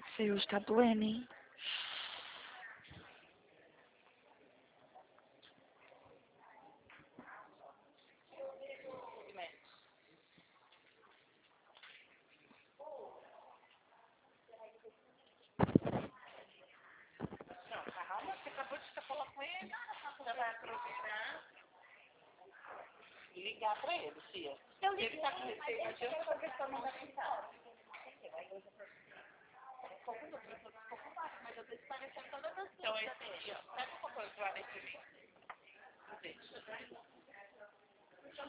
Você hoje tá doendo, hein? Não, calma, você acabou de falar com ele. Você vai aproveitar e ligar pra ele, Cia. Ele tá com receio, não adianta você só mandar mensagem. Mas eu tô parecendo todas as coisas. Então, esse dia, pega um pouco de toalha pra mim. Deixa.